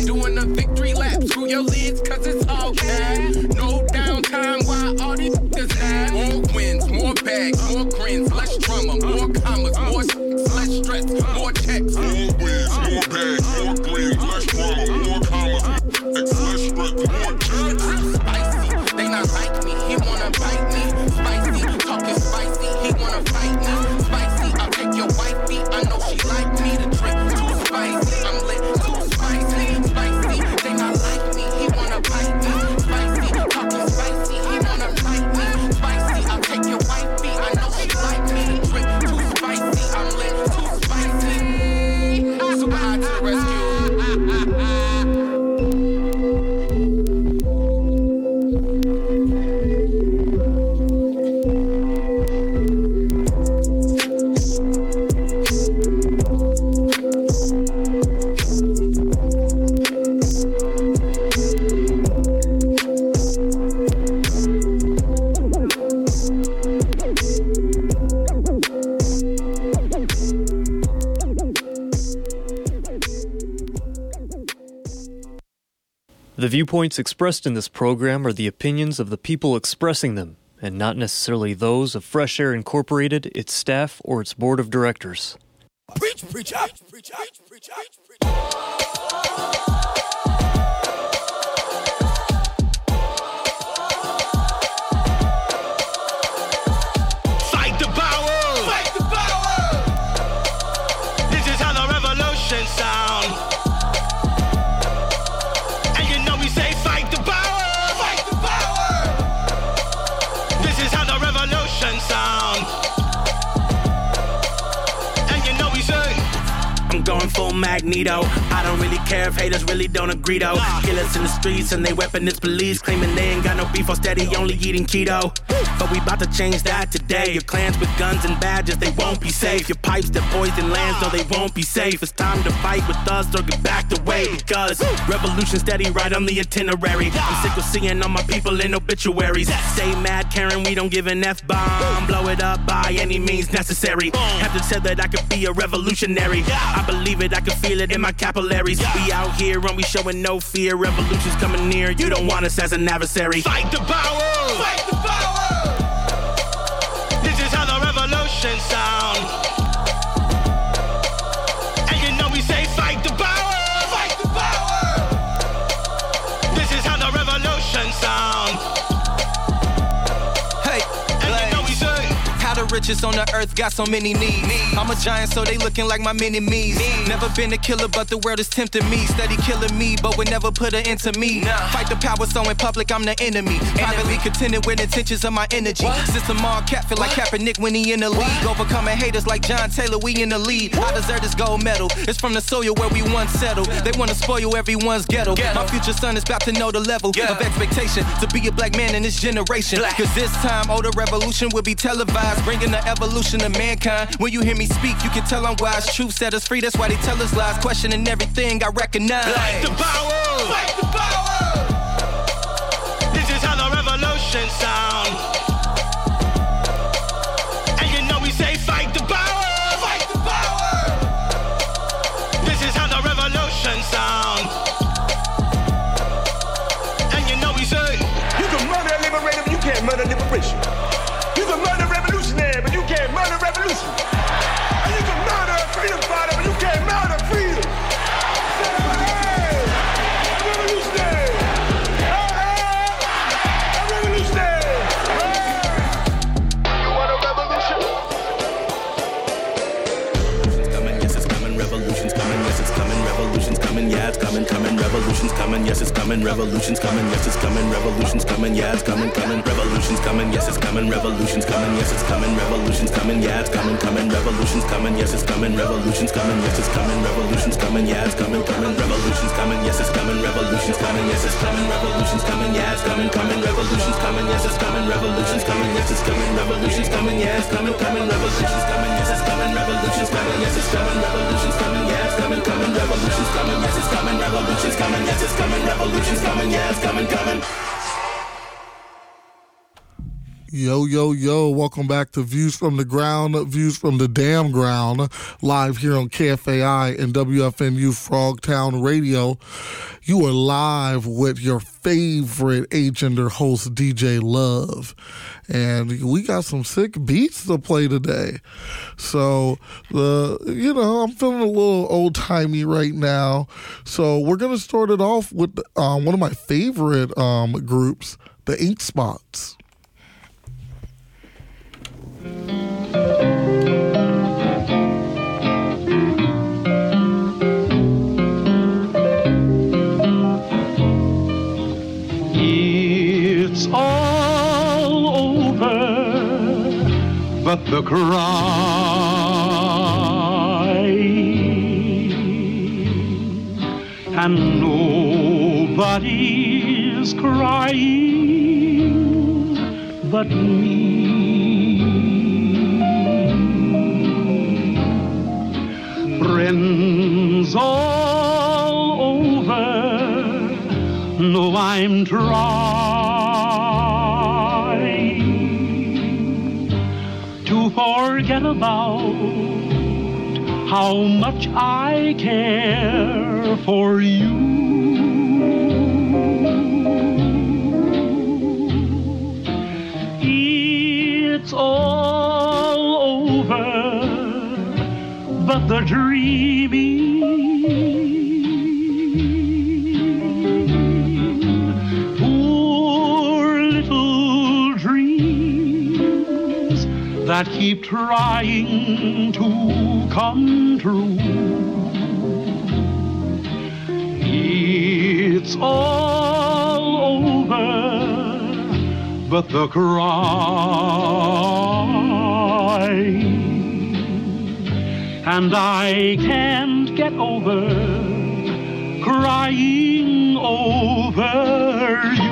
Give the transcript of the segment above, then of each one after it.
doing a victory lap through your legs, cause it's all cash. No downtime, why all these niggas have more wins, more bags, more grins, less drama, more commas, more less stress, more checks. More wins, more bags, more grins, less drama, more commas, less stress, more checks. Spicy, they not like me, he wanna bite me. Spicy, talking spicy, he wanna fight me. Spicy, I'll take your wifey, I know she like me. The drink too spicy, I'm lit, too spicy. Spicy, they not like me, he wanna bite me. Spicy, talking spicy, he wanna fight me. Spicy, I'll take your wifey, I know she like me. The drink too spicy, I'm lit, too spicy. Super high to the rescue. The viewpoints expressed in this program are the opinions of the people expressing them, and not necessarily those of Fresh Air Incorporated, its staff, or its board of directors. Preach, preach, preach, preach, preach, preach, preach. Fight the power! Fight the power! This is how the revolution sound. And you know we say fight the power! Fight the power! This is how the revolution sound. And you know we say I'm going full Magneto. I don't really care if haters really don't agree though. Killers in the streets and they weapon is police, claiming they ain't got no beef or steady only eating keto. But we about to change that today. Your clans with guns and badges, they won't be safe. Your pipes that poison lands, no, they won't be safe. It's time to fight with us or get back away, because revolution steady right on the itinerary. I'm sick of seeing all my people in obituaries. Stay mad, Karen, we don't give an F-bomb. Blow it up by any means necessary. Have to tell that I could be a revolutionary. I believe it, I can feel it in my capillaries. We out here and we showing no fear. Revolution's coming near, you don't want us as an adversary. Fight the power! Fight the power! This is how the revolution sound. And you know we say fight the power! Fight the power! This is how the revolution sound. Hey, and you know we say how the richest on the earth got so many needs. I'm a giant, so they looking like my mini-me's. Never been a killer, but the world is tempting me. Steady killing me, but would never put an end to me. Fight the power, so in public, I'm the enemy. Privately contended with intentions of my energy. System all cap, feel like Kaepernick when he in the league. Overcoming haters like John Taylor, we in the lead. I deserve this gold medal. It's from the soil where we once settled. They wanna spoil everyone's ghetto. My future son is about to know the level of expectation to be a black man in this generation. Cause this time, the revolution will be televised, bringing the evolution of mankind. When you hear me speak, you can tell I'm wise. Truth set us free, that's why they tell us lies. Questioning everything I recognize. Fight the power! Fight the power! This is how the revolution sound. And you know we say fight the power! Fight the power! This is how the revolution sound. And you know we say you can murder a liberator, but you can't murder liberation. You can murder a revolutionary, but you can't murder revolution. And you can murder a freedom fighter, but you can't murder freedom. Hey, revolutionary. A revolutionary. You want a revolution? Revolution's coming, yes it's coming. Revolution's coming, yes it's coming. Revolution's coming, yeah it's coming, coming. Revolution's coming, yes it's coming. Revolution's coming, yes it's coming. Revolution's coming, yeah it's coming, coming. Revolution's coming, yes it's coming. Revolution's coming, yes it's coming. Revolution's coming, yeah it's coming, coming. Revolution's coming, yes it's coming. Revolution's coming, yes it's coming. Revolution's coming, yeah it's coming, coming. Revolution's coming, yes it's coming. Revolution's coming, yes it's coming. Revolution's coming, yeah it's coming, coming. Revolution's coming, yes it's coming. Revolution's coming, yes it's coming. Revolution's coming, yeah it's coming, coming. Revolution's coming, yes it's coming. Revolution's coming, yes it's coming. Revolution's coming, yeah it's coming, coming. Revolution's coming, yes it's coming. Revolution's coming, yes it's coming. Revolution's coming, yeah it's coming, coming. Yo, yo, yo, welcome back to Views from the Ground, Views from the Damn Ground, live here on KFAI and WFNU Frogtown Radio. You are live with your favorite agender host, DJ Love. And we got some sick beats to play today. So, I'm feeling a little old-timey right now. So we're going to start it off with one of my favorite groups, the Ink Spots. It's all over, but the crying, and nobody's crying but me. Friends all over know I'm trying to forget about how much I care for you. It's all over, but the dreaming, poor little dreams that keep trying to come true. It's all over, but the crying, and I can't get over crying over you.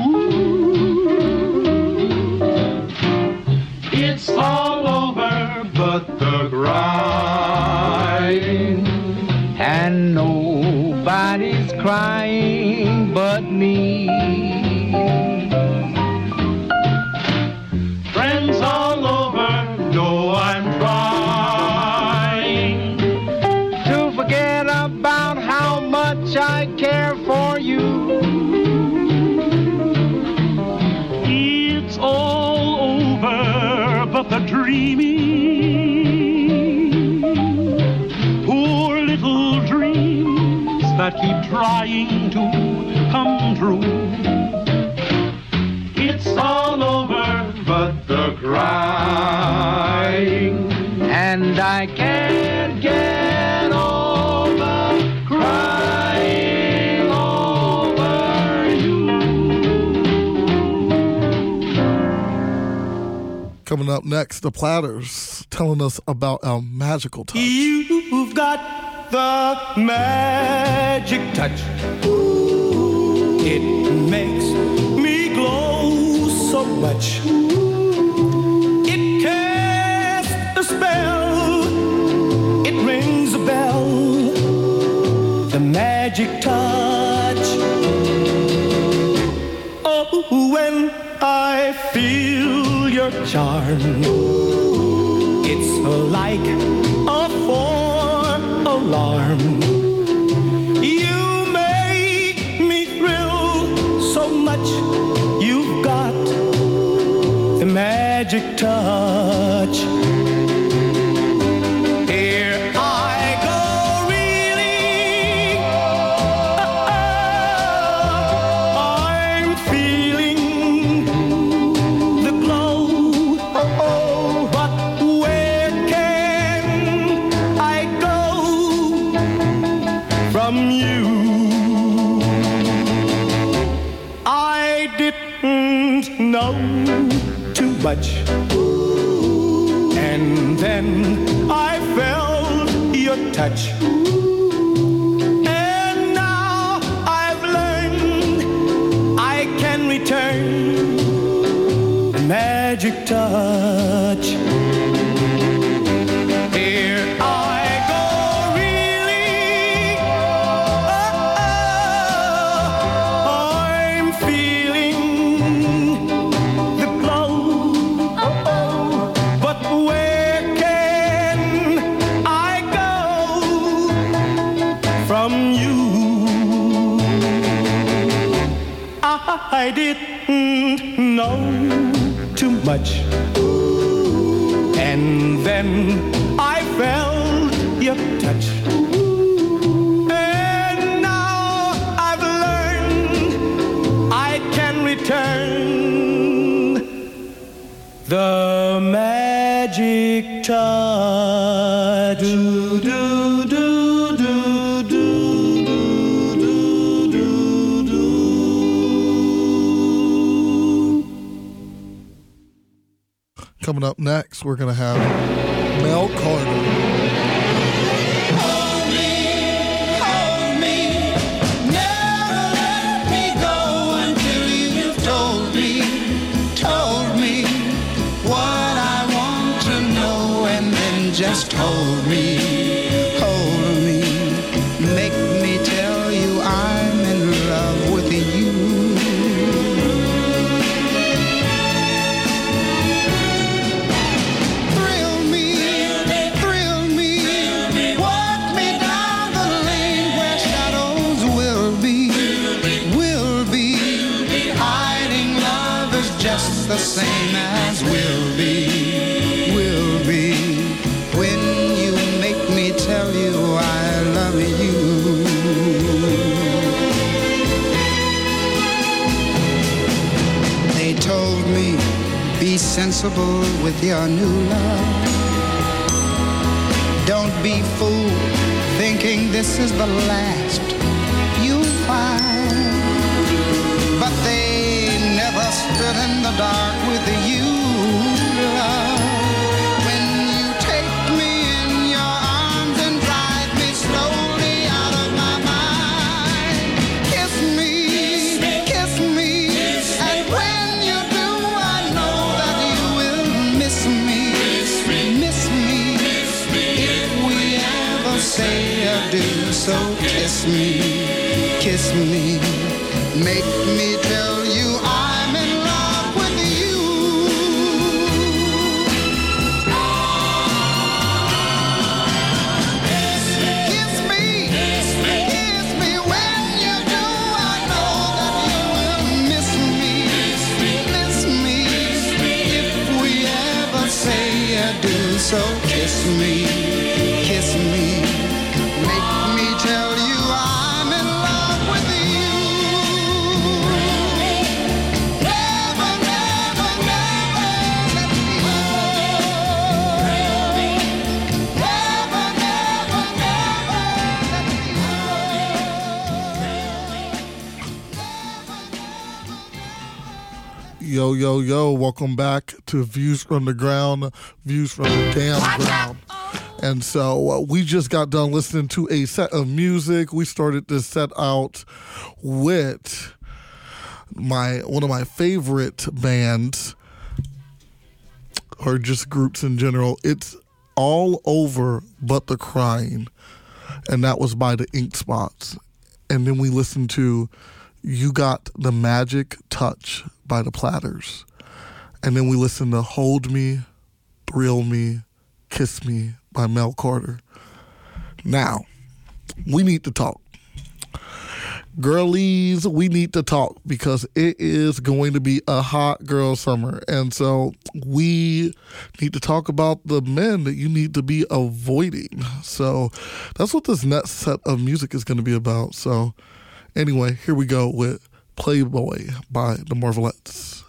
It's all over, but the crying, and nobody's crying but me. Friends all over know I'm trying to forget about how much I care for you. It's all over, but the dreaming, poor little dreams that keep trying to come true. It's all over, but the crying, and I can't get over crying over you. Coming up next, the Platters telling us about our magical touch. You've got the magic touch. It makes me glow so much. It casts a spell. It rings a bell. The magic touch. Oh, when I feel your charm, it's like a four-alarm. You make me thrill so much. You've got the magic touch. Here I go, reeling. I'm feeling the glow. But where can I go from you? I didn't know too much, and then I felt your touch, and now I've learned I can return the magic touch. Here I go, reeling. I'm feeling the glow. I didn't know too much, and then I felt your touch, and now I've learned I can return the magic touch. Do, do, do, do, do, do, do, do. Coming up next, we're going to have Mel Carter. Hold me, never let me go until you've told me what I want to know, and then just hold me, make me tell you I'm in love with you. Thrill me, walk me down the lane where shadows will be, hiding love is just the same as will be, when you make me tell you I love you. They told me, be sensible with your new love. Don't be fooled, thinking this is the last you'll find. But they never stood in the dark with you, love. When you take me in your arms and drive me slowly out of my mind, kiss me, and when you do, I know that you will miss me. If we ever say adieu, so kiss me, make me tell you I'm in love with you. Kiss me when you do, I know that you will miss me. If we ever say adieu, so kiss me, make me tell you I'm in love with you. Never let me go. Never let me Yo, welcome back to Views from the Ground, Views from the Damn Ground. And so we just got done listening to a set of music. We started this set out with one of my favorite bands, or just groups in general. It's All Over But the Crying, and that was by the Ink Spots. And then we listened to You Got the Magic Touch by the Platters. And then we listened to Hold Me, Thrill Me, Kiss Me by Mel Carter. Now, we need to talk. Girlies, we need to talk because it is going to be a hot girl summer. And so we need to talk about the men that you need to be avoiding. So that's what this next set of music is going to be about. So anyway, here we go with Playboy by the Marvelettes.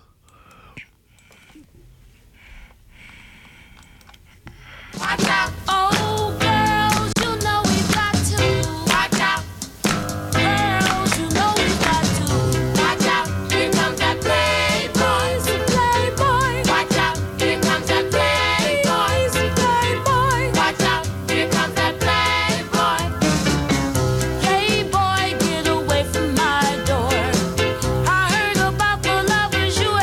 Watch out. Oh, girls, you know we've got to watch out. Girls, you know we've got to watch out. Here comes that Playboy, Playboy. Watch out. Here comes that Playboy, Playboy. Watch out. Here comes that Playboy. Playboy, get away from my door. I heard about the lovers you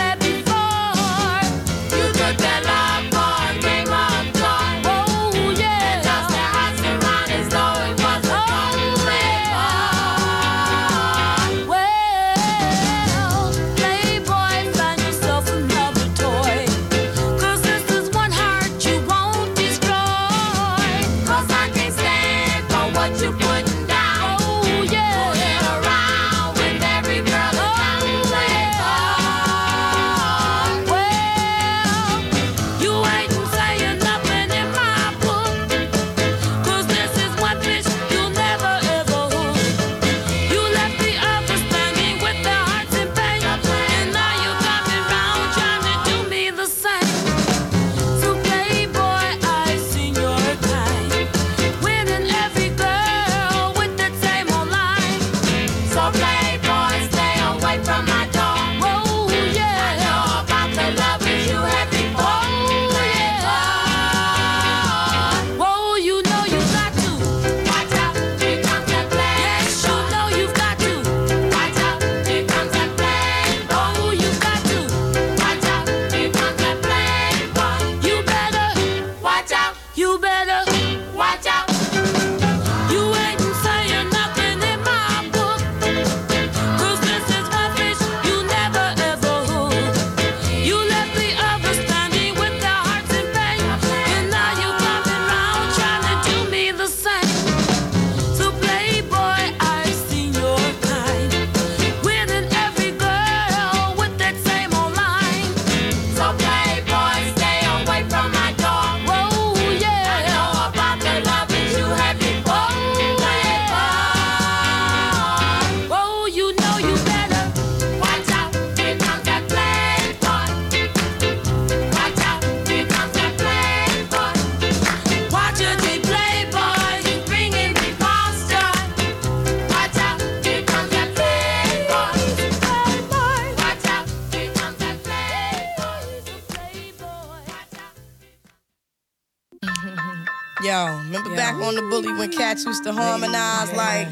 Yo, remember back on the bully when cats used to harmonize like...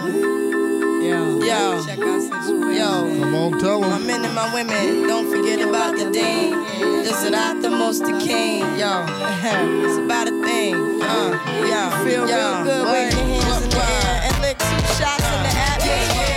Yo, check out situation. Yo, come on, tell them. My men and my women, don't forget about the dean. This is not the most the king. Yo, it's about a thing. Yo, feel real good with your hands in the air and lick 2 shots in the atmosphere.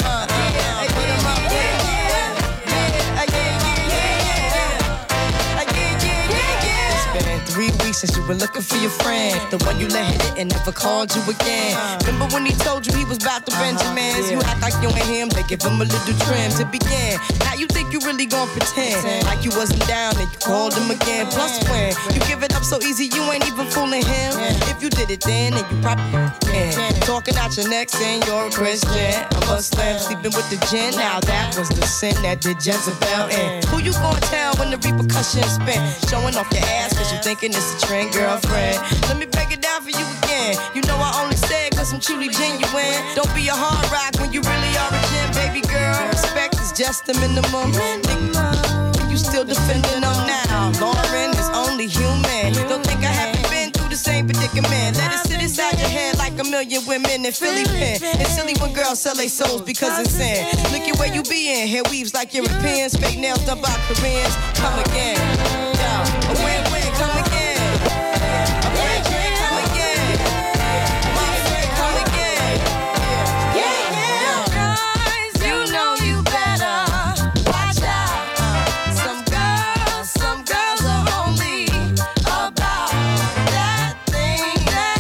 It's been 3 weeks since you were looking for your friend, the one you let hit it and never called you again. Remember when he told you he was about to Benjamins? You act like you ain't him, they give him a little trim to begin. Now you think you really gon' pretend like you wasn't down and you called him again. Plus when you give it up so easy, you ain't even fooling him. If you did it then you probably can. Talking out your neck saying you're a Christian, a Muslim, sleeping with the gin. Now that was the sin that did Jezebel in. Who you gon' tell when the repercussions spin? Showing off your ass cause you thinking it's a trend, girlfriend. Let me break it down for you again. You know I only say it cause I'm truly genuine. Don't be a hard rock when you really are a gem, baby girl. Respect is just the minimum. Nigga, you still defending them now. Lauren is only human. Don't think I haven't been through the same predicament. Let it sit inside your head like a million women in Philly pen. It's silly when girls sell their souls because it's sin. Look at where you be in. Hair weaves like Europeans. Fake nails done by Koreans. Come again. Yo, a win-win, come again. A win-win, come again. My friend, come again. Yeah. Guys, you know you better watch out. Some girls are only about that thing.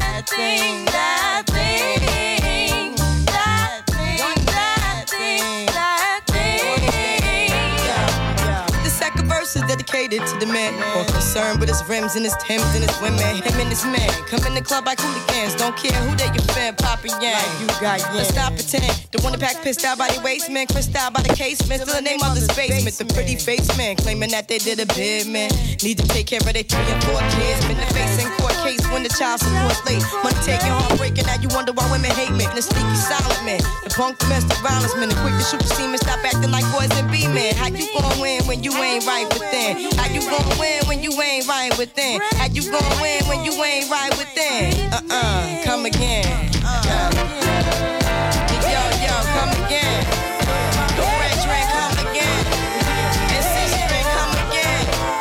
The second verse is dedicated to the man more concerned with his rims and his Timbs and his women. Him and his man come in the club like hooligans. Don't care who they your fan, poppin' yang. You got yang. Let's not pretend. The one that pack pissed out by the waist, man. Crissed out by the casement. Still the name of the basement. The pretty face man claiming that they did a bid, man. Need to take care of their 3 and 4 kids. Been the face in court case when the child support's late. Money taking, heartbreaking. Now you wonder why women hate men. The sneaky silent man. The punk domestic violence man. The quick to shoot the semen. Stop acting like boys and be men. How you gon' win when you ain't right within? How you gon' win when you ain't right within? How you gon' win when you ain't right within? Come again. Yo, come again. The French train come again. And Six train come again.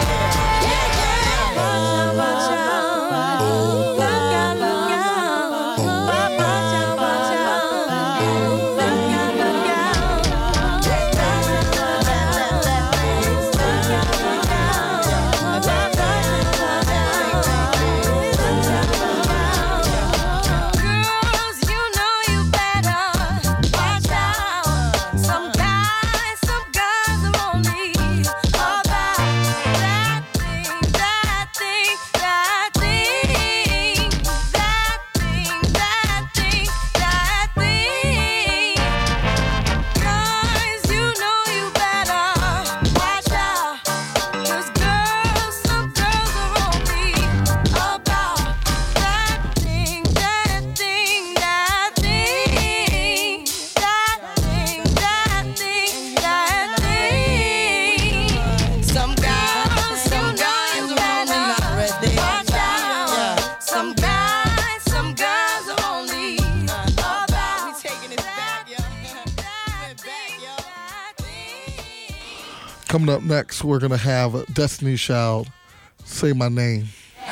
Coming up next, we're going to have Destiny Child say my name.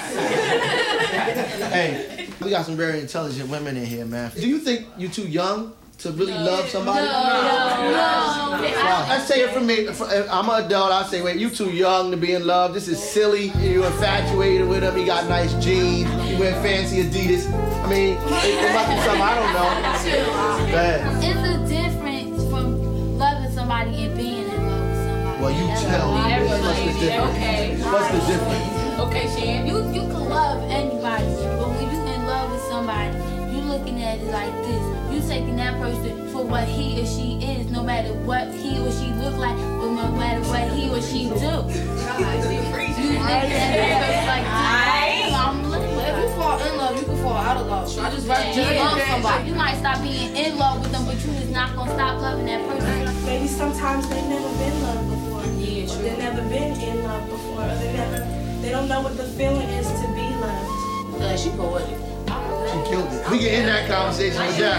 Hey, we got some very intelligent women in here, man. Do you think you're too young to really love somebody? No. Let's say it for me. I'm an adult. I say, wait, you too young to be in love. This is silly. You infatuated with him. He got nice jeans. He wear fancy Adidas. I mean, it might be something I don't know. Go ahead. It's a difference from loving somebody and being in love with somebody. Well, you tell me. What's the difference? Okay. What's the difference? Okay, Shan. You can love anybody, but when you in love with somebody, you looking at it like this. You taking that person for what he or she is, no matter what he or she look like, or no matter what he or she do. You looking at that person like this. If you fall in love, you can fall out of love. I just love somebody. You might stop being in love with them, but you is not gonna stop loving that person. Maybe sometimes they've never been loved before. Yeah, true. They've never been in love before. Or they don't know what the feeling is to be loved. Yeah, she poetic. She killed it. We can end that conversation with that,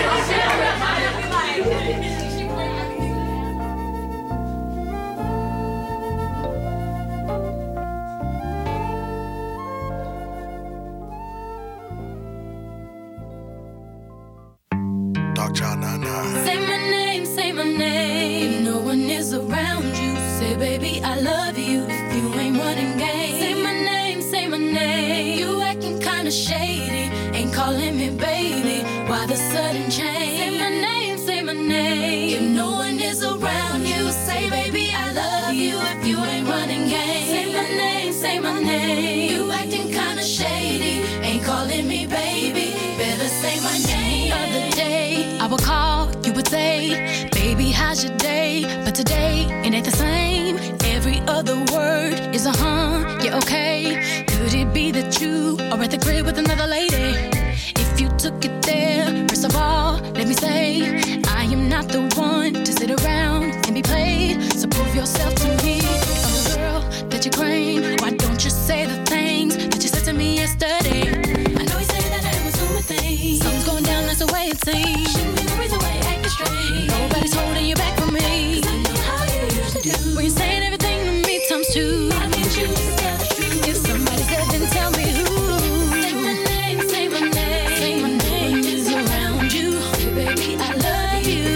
right? Say my name. If no one is around you, say, baby, I love you. If you ain't running game, say my name. You acting kinda shady, ain't calling me baby. Why the sudden change? Say my name. If no one is around you, say, baby, I love you. If you ain't running game, say my name. You acting kinda shady, ain't calling me baby. Better say my name. Other day, I would call, you would say, baby, how's your day? But today, it ain't the same. Every other word is a yeah, okay. Could it be that you are at the crib with another lady? If you took it there, first of all, let me say, I am not the one to sit around and be played. So prove yourself to me. If I'm the girl that you claim, why don't you say the things that you said to me yesterday? I know you say that I was doing things. Something's going down, that's the way it seems. Shouldn't be no reason why you're acting strange. Nobody's holding you back from me. 'Cause I know how you used to do. When you're saying everything to me times two. I need you to tell the truth. If somebody said, then tell me who. Say my name, say my name. Say my name is around you. Say, baby, I love you.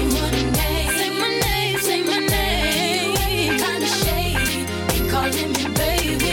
Say my name, say my name. You acting kinda shady, ain't calling me baby.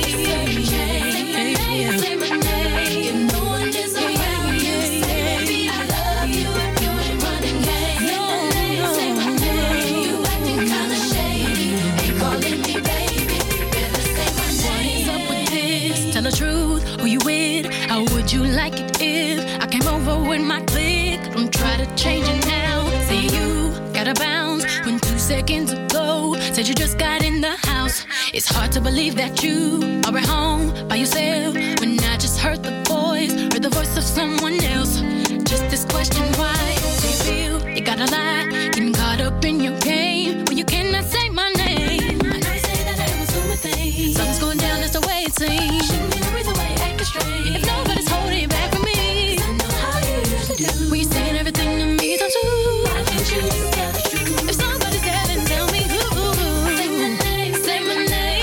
Say my name, say my name. If no one is around you, say, baby, I love you. If you ain't running game, say my name. You acting kinda shady, ain't calling me baby. Better say my name. What's up with this? Tell the truth, who you with? How would you like it if I came over with my clique? Don't try to change it now. Say you gotta bounce when 2 seconds ago said you just got in the house. It's hard to believe that you are at home by yourself when I just heard the voice of someone else. Just this question, why do you feel you gotta lie? Getting caught up in your game when you cannot say my name. I know you say that I was doing things. Something's going down, that's the way it seems. Shouldn't be no reason why you're acting strange. If nobody's holding you back from me, 'cause I know how you used to do. When you're saying everything to me times two. I need you to tell the truth. If somebody's there, then tell me who. Say my name, say my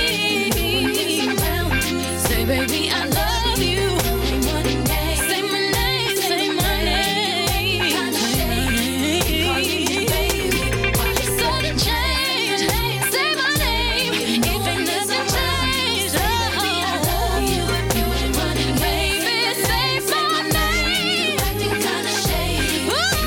name. Say, baby, I love you. Say my name, say my name. Why the sudden change? Say my name. Even doesn't change. Baby, I love you. If you ain't running, baby, say my name. Acting kinda shady.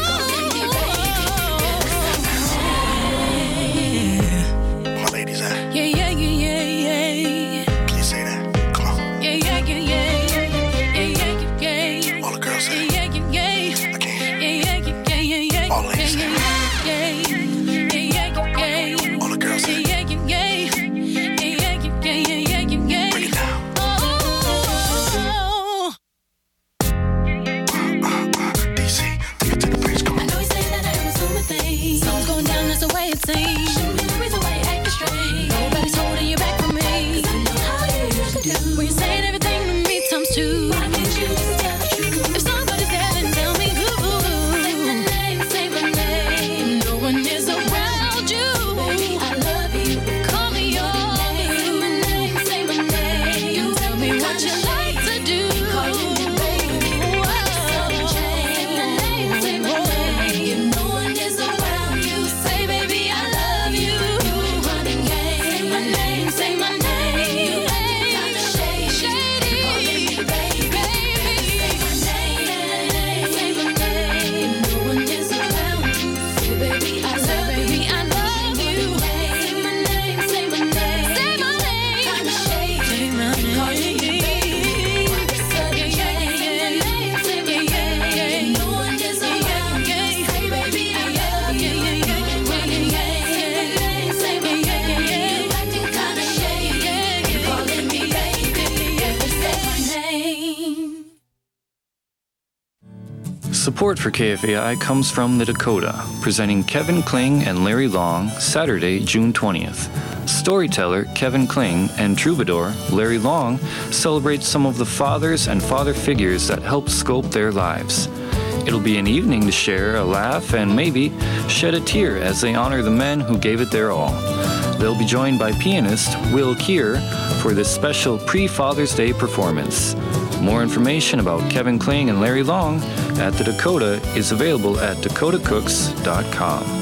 My ladies at? Yeah, yeah, yeah, yeah, yeah. Can you say that? Come on. Yeah, yeah, yeah, yeah, yeah, yeah, yeah, yeah. All the girls say. Yeah, yeah, yeah. I can't. Yeah, yeah, yeah, yeah, yeah. All the ladies say. Yeah, yeah, yeah, yeah. All the girls say. Yeah, yeah, yeah. Yeah, yeah, yeah, yeah, yeah. Break it down. Oh. DC, take it to the bridge. Come I on. know you say that I was doing things. Something's going down, that's the way it seems. Shouldn't be no reason why you're acting strange. Nobody's holding you back from me. 'Cause I know how you used to do. When you're saying everything to me times two. I need you to tell the truth. If somebody's there, then tell me who. Say my name, say my name. No one is around you. Baby, I love you. Call me yours. Say my name, say my name. You tell me what you like to do. Calling me baby. Sudden change. Say my name, say my name. If no one is around you, say, baby, I love Support for KFAI comes from the Dakota, presenting Kevin Kling and Larry Long, Saturday, June 20th. Storyteller Kevin Kling and troubadour Larry Long celebrate some of the fathers and father figures that helped sculpt their lives. It'll be an evening to share a laugh and maybe shed a tear as they honor the men who gave it their all. They'll be joined by pianist Will Keir for this special pre-Father's Day performance. More information about Kevin Kling and Larry Long at the Dakota is available at dakotacooks.com.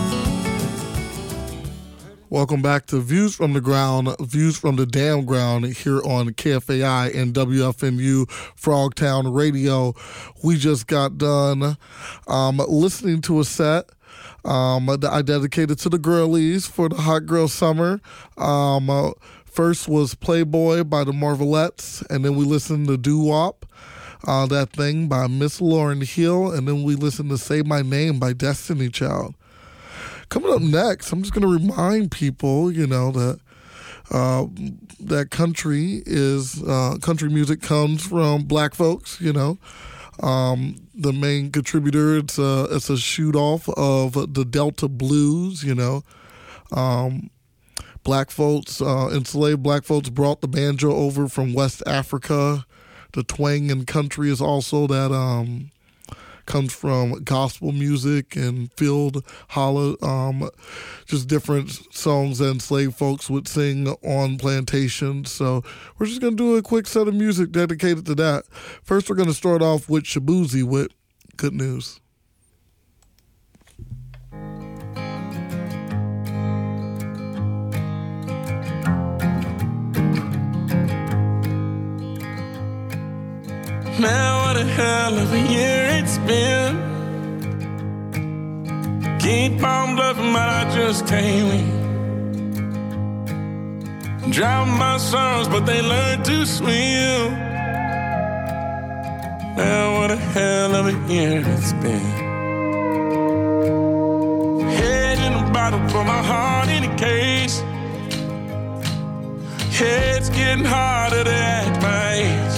Welcome back to Views from the Ground, Views from the Damn Ground here on KFAI and WFNU Frogtown Radio. We just got done listening to a set that I dedicated to the girlies for the Hot Girl Summer. First was Playboy by the Marvelettes, and then we listened to Doo Wop, That Thing by Miss Lauryn Hill, and then we listened to Say My Name by Destiny Child. Coming up next, I'm just going to remind people, that that country music comes from black folks. The main contributor, it's a shoot off of the Delta Blues. Black folks, enslaved black folks, brought the banjo over from West Africa. The twang and country is also that comes from gospel music and field holla, just different songs that enslaved folks would sing on plantations. So we're just going to do a quick set of music dedicated to that. First, we're going to start off with Shabuzi with Good News. Man, what a hell of a year it's been. Keep on bluffing, but I just can't win. Drown my sons, but they learn to swim. Man, what a hell of a year it's been. Head in a bottle, put my heart in a case. It's getting harder to act my age.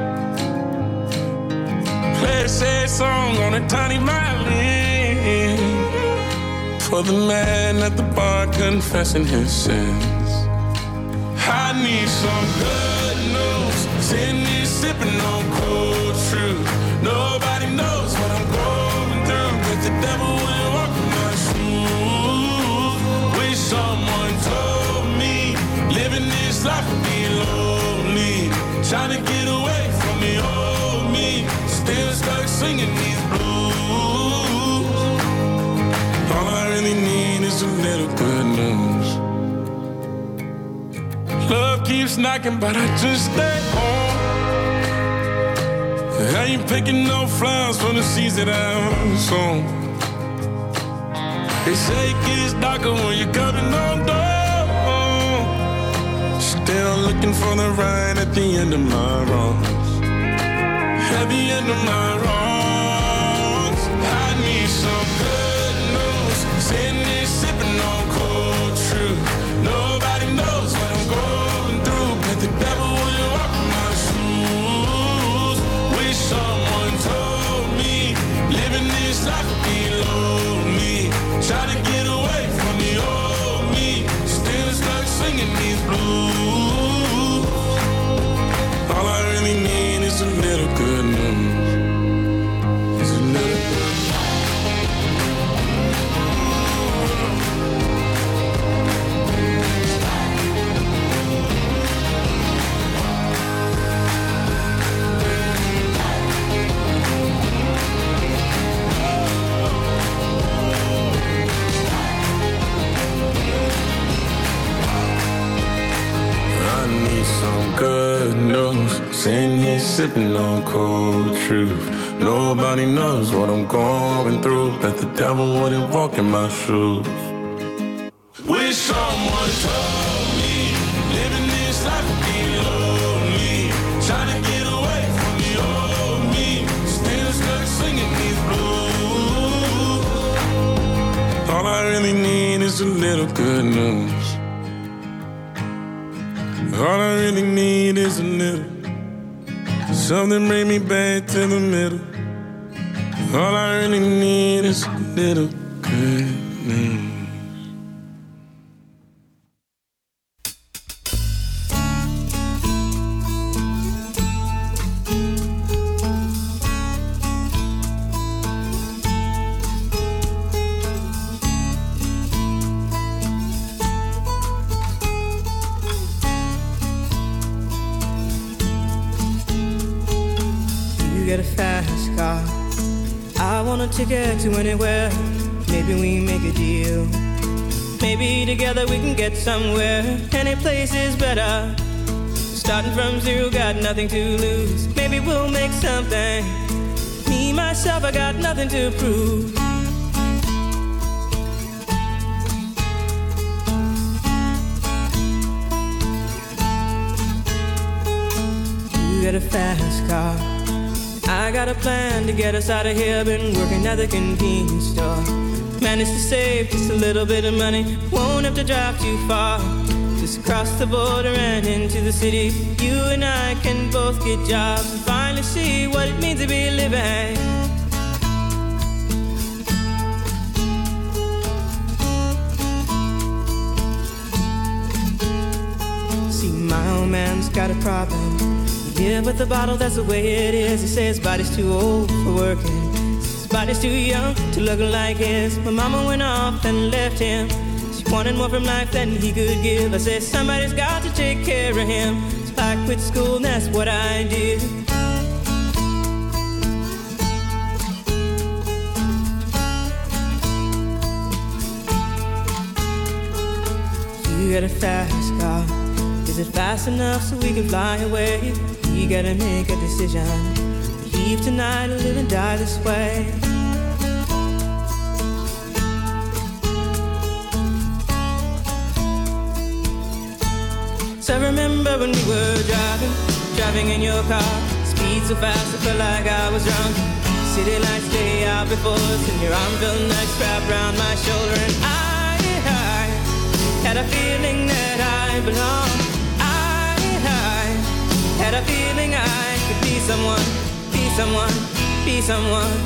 Play a sad song on a tiny violin for the man at the bar confessing his sins. I need some good news. Sitting here sipping on cold truth. Nobody knows what I'm going through, but the devil will walk in my shoes. Wish someone told me living this life would be lonely. Trying to get away from the old me. Still stuck singing these blues. All I really need is a little good news. Love keeps knocking, but I just stay home. I ain't picking no flowers from the seeds that I've sown. They say it gets darker when you're coming on door. Still looking for the right at the end of my wrongs. At the end of my wrongs, I need some good news. Sitting here sipping on cold truth. Nobody knows what I'm going through, but the devil will walk in my shoes. Wish someone told me living this life would be lonely. Try to get away from the old me. Still stuck singing these blues. All I really need is a little good news. It's a little good news. Sitting here sipping on cold truth. Nobody knows what I'm going through, but the devil wouldn't walk in my shoes. Wish someone told me living this life would be lonely. Trying to get away from the old me. Still stuck singing these blues. All I really need is a little good news. All I really need is a little something bring me back to the middle. All I really need is a little good news. Get a fast car. I want a ticket to anywhere. Maybe we make a deal. Maybe together we can get somewhere. Any place is better. Starting from zero, got nothing to lose. Maybe we'll make something. Me, myself, I got nothing to prove. You get a fast car. I got a plan to get us out of here. Been working at the convenience store. Managed to save just a little bit of money. Won't have to drive too far. Just across the border and into the city. You and I can both get jobs and finally see what it means to be living. See, my old man's got a problem. Yeah, but the bottle, that's the way it is. He says his body's too old for working. His body's too young to look like his. My mama went off and left him. She wanted more from life than he could give. I said, somebody's got to take care of him. So I quit school and that's what I did. You got a fast car. Is it fast enough so we can fly away? We gotta make a decision. Leave tonight or live and die this way. So I remember when we were driving in your car. Speed so fast I felt like I was drunk. City lights lay out before us, and your arm felt nice wrapped around my shoulder. And I had a feeling that I belonged. Had a feeling I could be someone, be someone, be someone.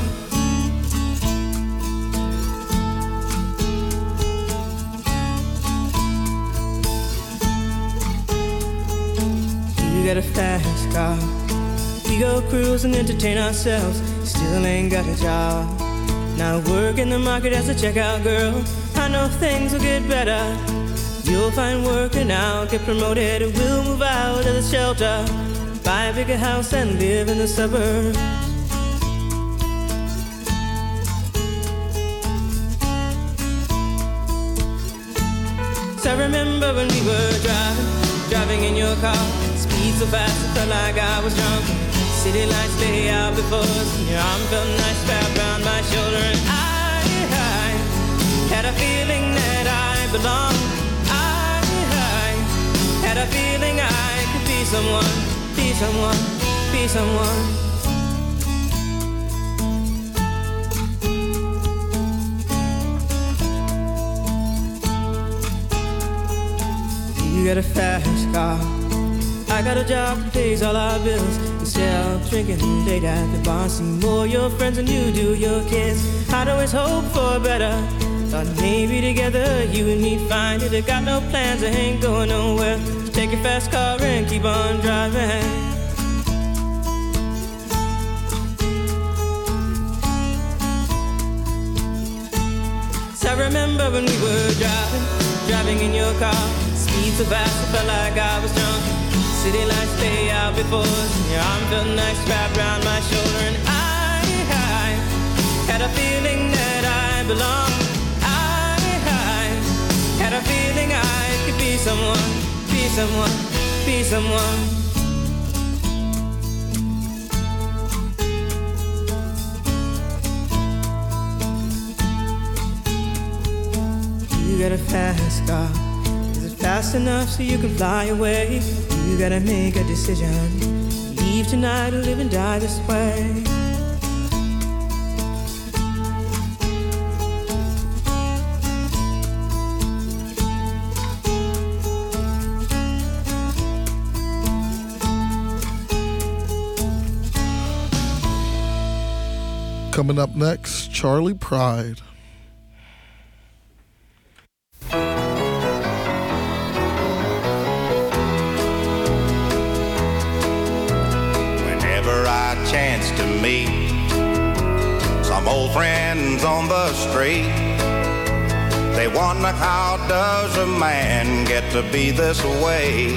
You got a fast car. We go cruise and entertain ourselves. Still ain't got a job. Now work in the market as a checkout girl. I know things will get better. You'll find work and I'll get promoted. We'll move out of the shelter, buy a bigger house and live in the suburbs. So I remember when we were driving in your car. Speed so fast I felt like I was drunk. City lights lay out before us, and your arm felt nice wrapped around my shoulder. And I had a feeling that I belonged. Had a feeling I could be someone, be someone, be someone. You got a fast car. I got a job that pays all our bills. Instead of drinking late at the bar, see more your friends than you do your kids. I'd always hope for better. Thought maybe together you and me find it. I got no plans, I ain't going nowhere. So take your fast car and keep on driving. So I remember when we were driving in your car. Speed so fast I felt like I was drunk. City lights lay out before us, and your arm felt nice wrapped around my shoulder. And I had a feeling that I belonged. Had a feeling I could be someone, be someone, be someone. You got a fast car. Is it fast enough so you can fly away? You gotta make a decision. Leave tonight or live and die this way. Coming Coming up next, Charlie Pride. Whenever I chance to meet some old friends on the street, they wonder how does a man get to be this way.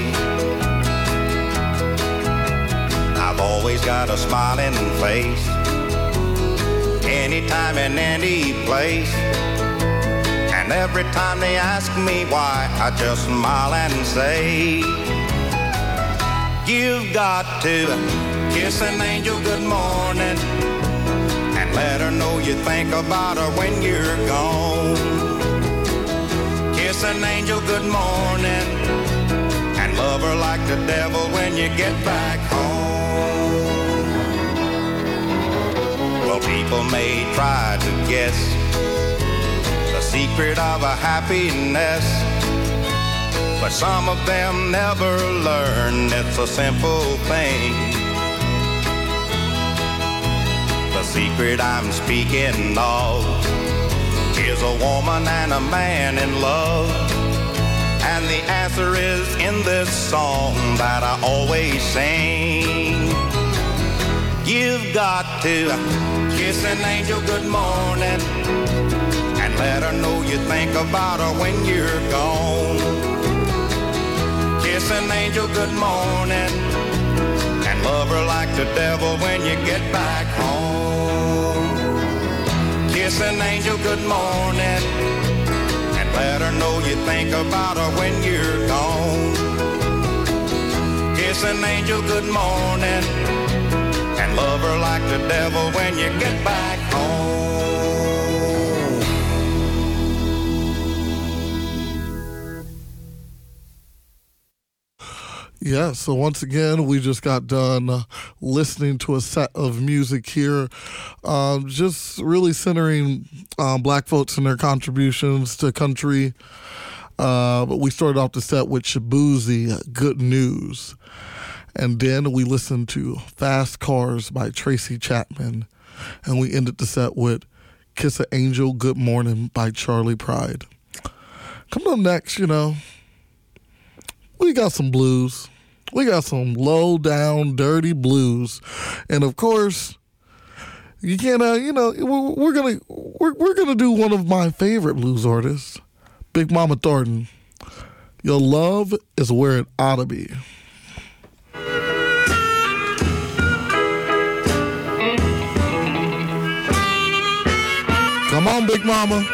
I've always got a smiling face, anytime and any place. And every time they ask me why, I just smile and say, you've got to kiss an angel good morning and let her know you think about her when you're gone. Kiss an angel good morning and love her like the devil when you get back home. Well, people may try to guess the secret of a happiness, but some of them never learn it's a simple thing. The secret I'm speaking of is a woman and a man in love, and the answer is in this song that I always sing. You've got to kiss an angel good morning and let her know you think about her when you're gone. Kiss an angel good morning and love her like the devil when you get back home. Kiss an angel good morning and let her know you think about her when you're gone. Kiss an angel good morning and love her like the devil when you get back home. Yeah, so once again, we just got done listening to a set of music here, just really centering black folks and their contributions to country. But we started off the set with Shaboozey, Good News. And then we listened to Fast Cars by Tracy Chapman. And we ended the set with Kiss an Angel, Good Morning by Charlie Pride. Coming up next, we got some blues. We got some low down, dirty blues. And of course, you can't, we're gonna do one of my favorite blues artists, Big Mama Thornton. Your love is where it ought to be. Come on, Big Mama.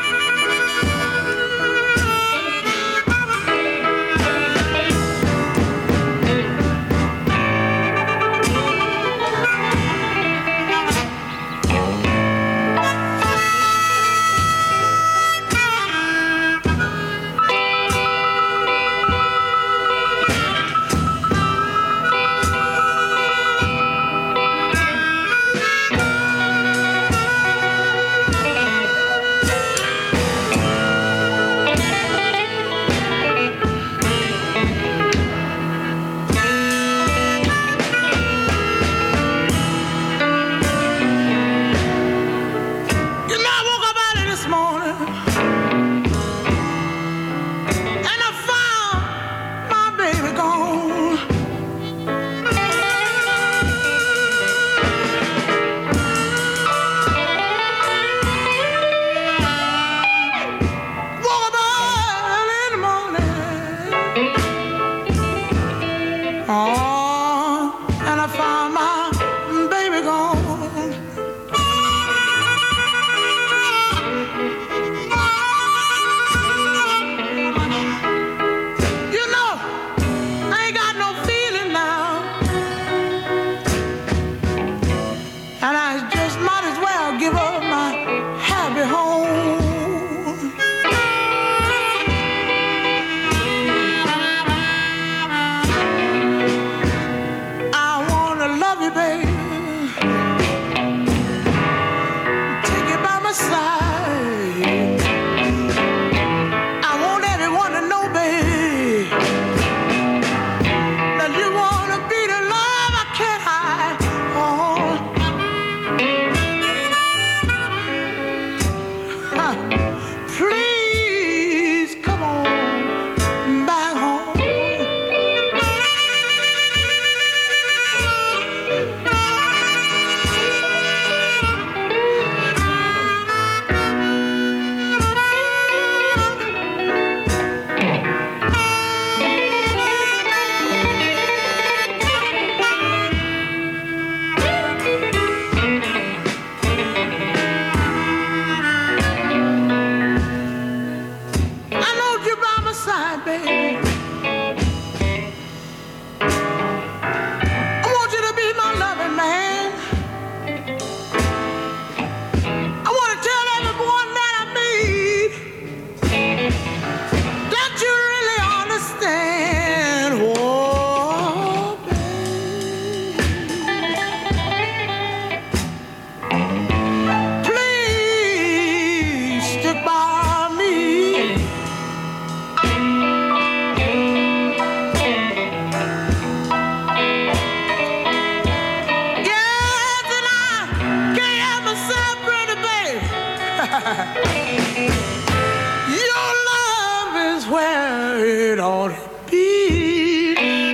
it ought to be.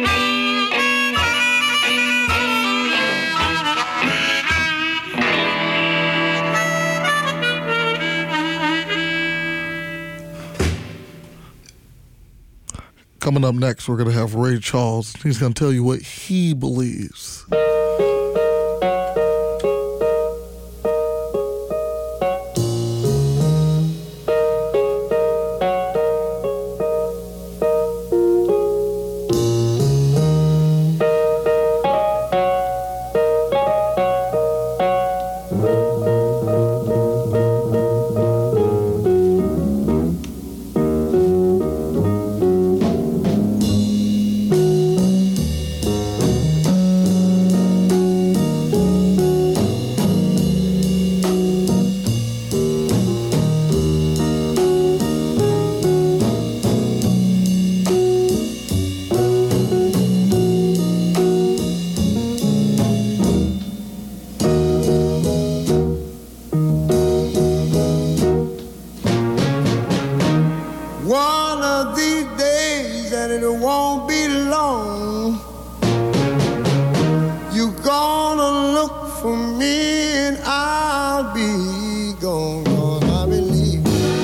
Coming up next, we're going to have Ray Charles. He's going to tell you what he believes. One of these days, and it won't be long, you're gonna look for me and I'll be gone. I believe,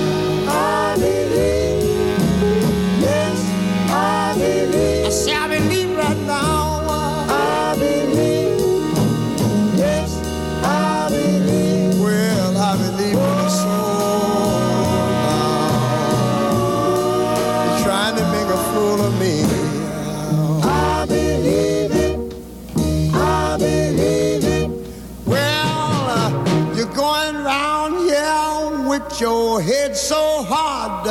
yes, I believe. I say I believe right now. I believe, yes, I believe. Well, I believe in the soul now. You're trying to make a fool of me. I believe it. I believe it. Well, you're going round here with your head so hard.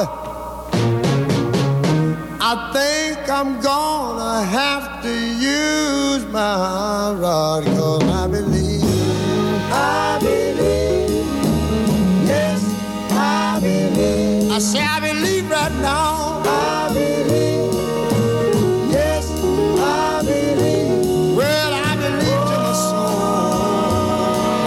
I think I'm gonna have to use my rod, 'cause I believe, yes, I believe. I say I believe right now. I believe, yes, I believe. Well, I believe to my soul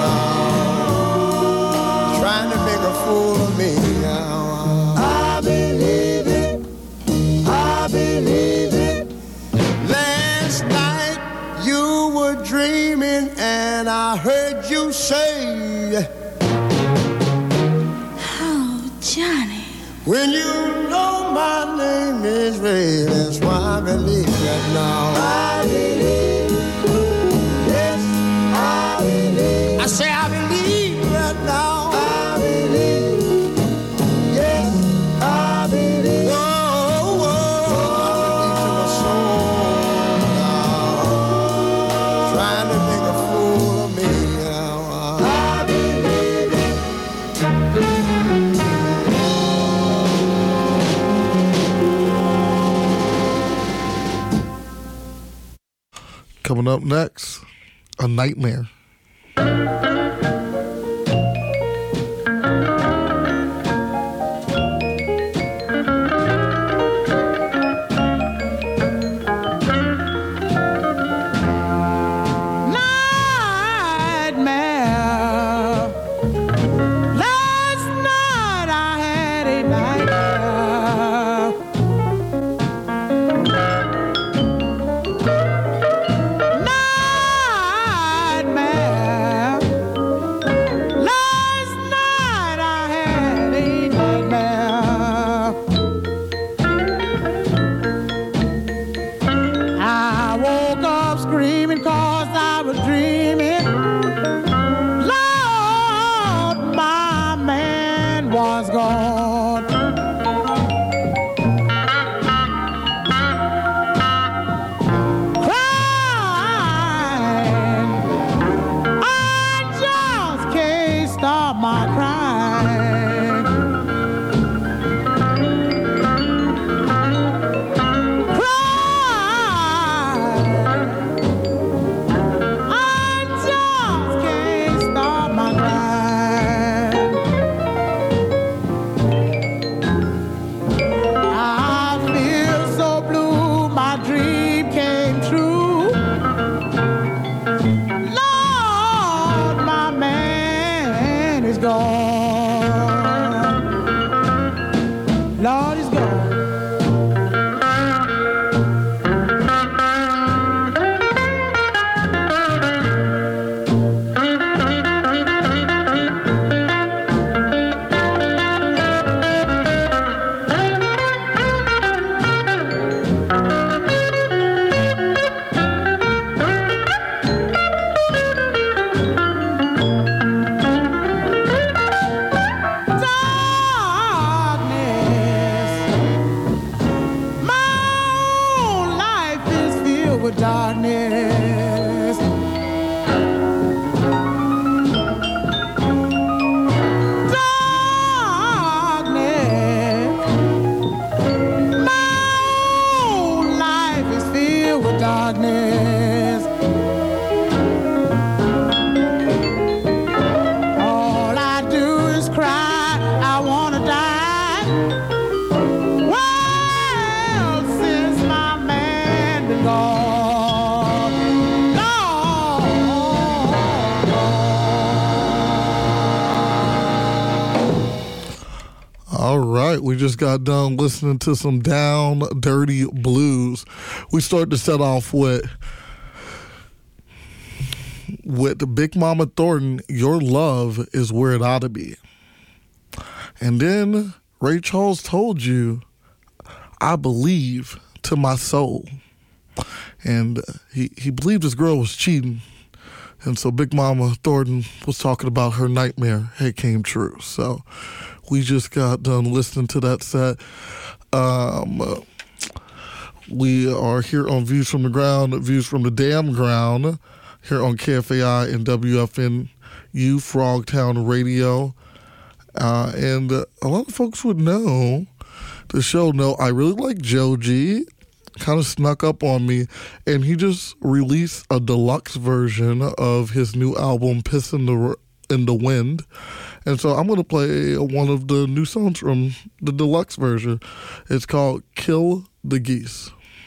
now. Trying to make a fool of me now. I believe it. I believe it. Last night you were dreaming and I heard you say, Oh, Johnny. when you know my name is Ray, that's why I believe that now. I believe, yes, I believe. I say I believe that now. I believe, yes, I believe. Oh, oh, I believe to my soul now. Trying to make a fool of me now. I believe it. Coming up next, A Nightmare. Nightmare. Last night I had a nightmare. Nightmare. Last night I had a nightmare. I woke up screaming 'cause I was dreaming. Lord, my man was gone. Crying, I just can't stop my crying. I just can't stop my crying. I feel so blue, my dream came true. Lord, my man is gone. Lord is gone. All right, we just got done listening to some Down Dirty Blues. We start to set off with Big Mama Thornton, Your Love Is Where It Ought to Be. And then Ray Charles Told You, I Believe to My Soul. And he believed his girl was cheating. And so Big Mama Thornton was talking about her nightmare. It came true. So we just got done listening to that set. We are here on Views from the Ground, Views from the Damn Ground, here on KFAI and WFNU Frogtown Radio. And a lot of folks would know the show. No, I really like Joe G. Kind of snuck up on me, and he just released a deluxe version of his new album, Piss in the Wind. And so I'm going to play one of the new songs from the deluxe version. It's called Kill the Geese.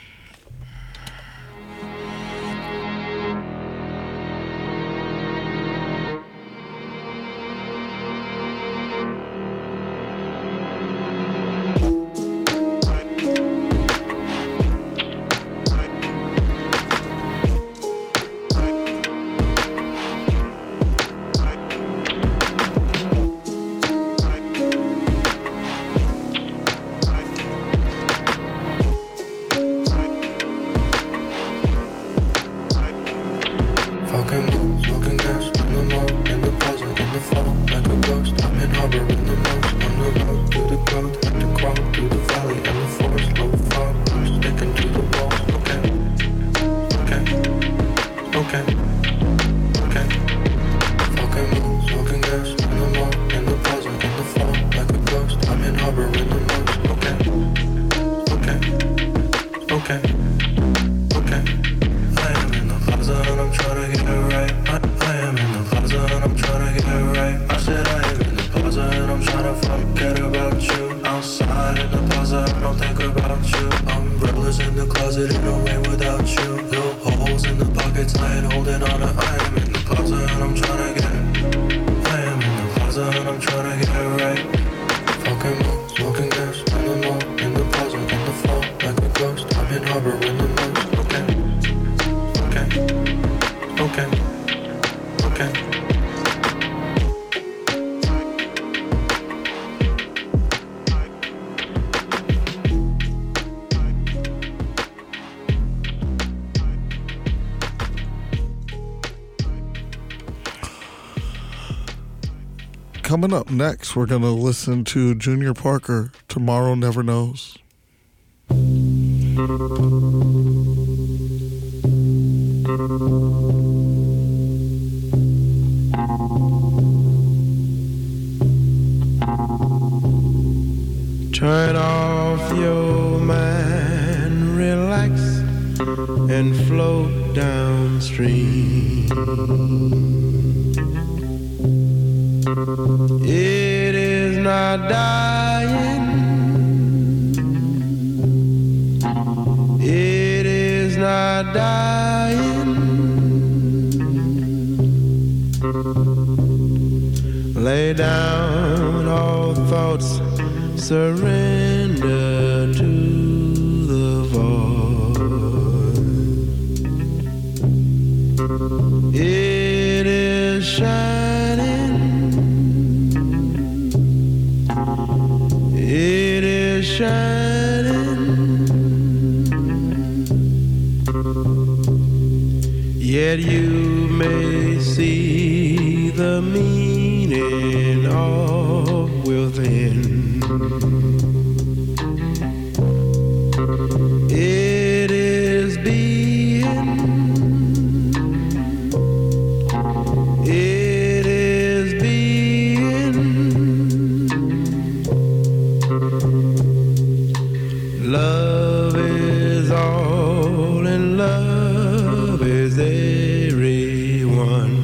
Coming up next, we're going to listen to Junior Parker, Tomorrow Never Knows. Turn off your mind, relax, and float downstream. It is not dying. It is not dying. Lay down all thoughts, surrender to the void. It is shining. It is shining. Yet you may see the meaning of within. It is being. It is being. Love is all and love is everyone.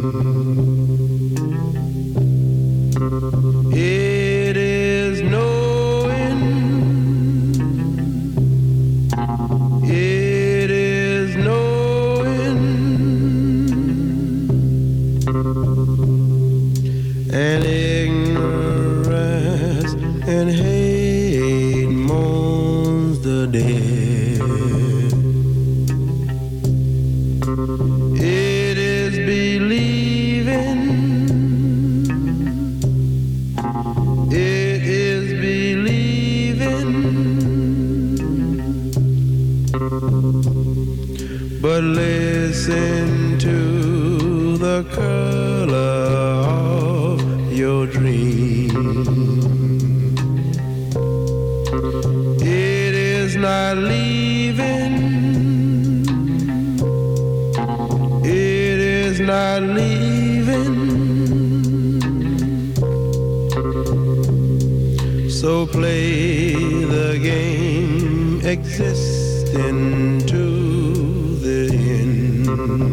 It is knowing. It is knowing. And ignorance and listen to the color of your dream. It is not leaving. It is not leaving. So play the game, existing to the end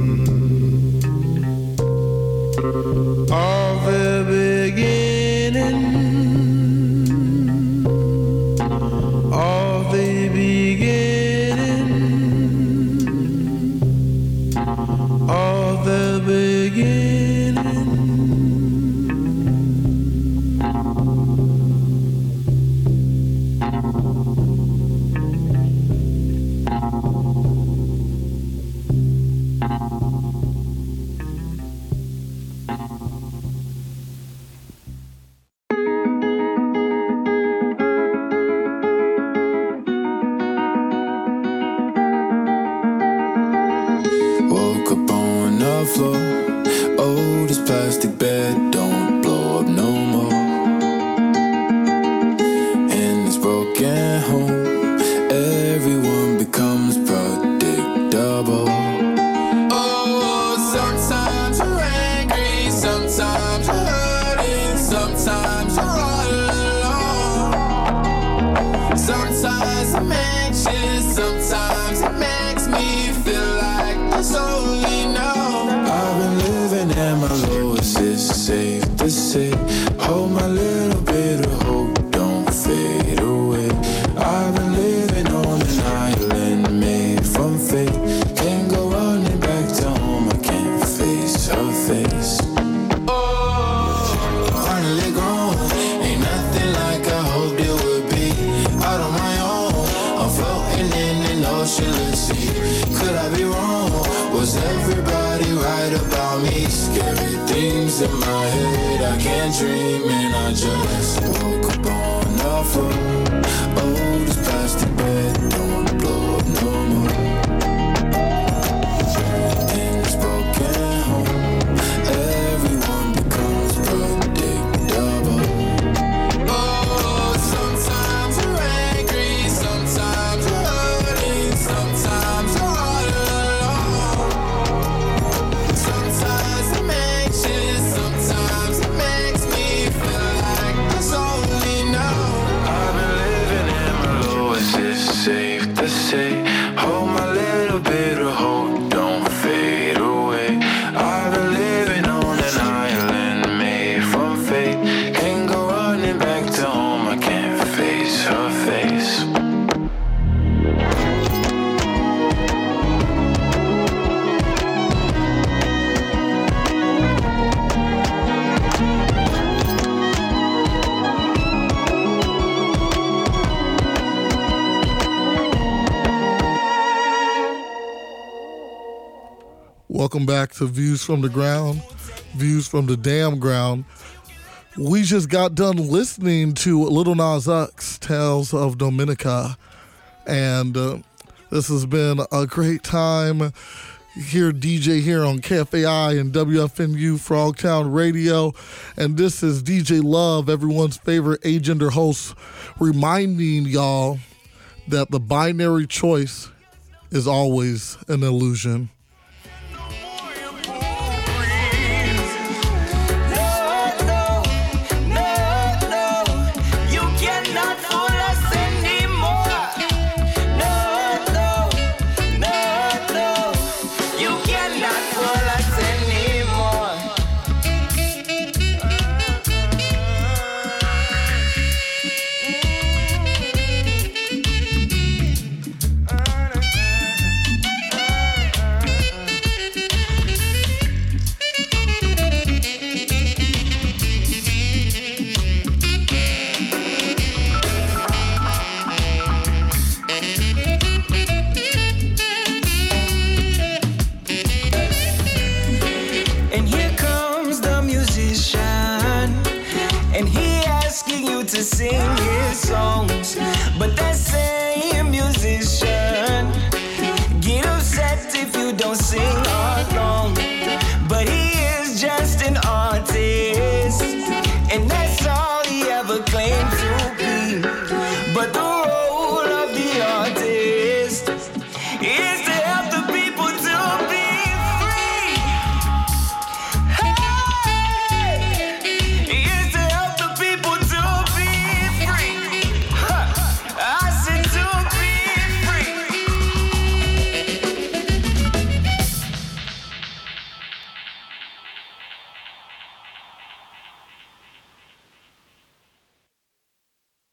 of the beginning, of the beginning, of the beginning. Woke up on the floor. Oh, this plastic bed don't blow up no more. In this broken home, everyone becomes predictable. Oh, sometimes you're angry, sometimes you're hurting, sometimes you're all alone. Sometimes I'm anxious, sometimes it makes me feel like there's only no. I've been living at my lowest, it's safe to say. Hold my little bit of hope, don't fade away. I've been living on an island made from fate. Can't go running back to home, I can't face her face. Oh, finally grown, ain't nothing like I hoped it would be. Out on my own, I'm floating in an oceanless sea. Could I be wrong? Was everybody right about me? Scary things in my head, I can't dream and I just woke up on the floor. Oh, this plastic bed don't blow up no more. In this broken home, everyone becomes predictable. Oh, sometimes you're angry, sometimes you're hurting, sometimes you're all alone. Sometimes I'm anxious, sometimes it makes me feel like there's only no. I've been living in my lowest, it's safe to say. Hold my little bit of hope, don't fade away. I've been living on an island made from fate. Can't go running back to home, I can't face her face. Welcome back to Views from the Ground, Views from the Damn Ground. We just got done listening to Lil Nas X, Tales of Dominica, and this has been a great time here, DJ here on KFAI and WFNU Frogtown Radio, and this is DJ Love, everyone's favorite agender host, reminding y'all that the binary choice is always an illusion. To sing his songs, but that same musician get upset if you don't sing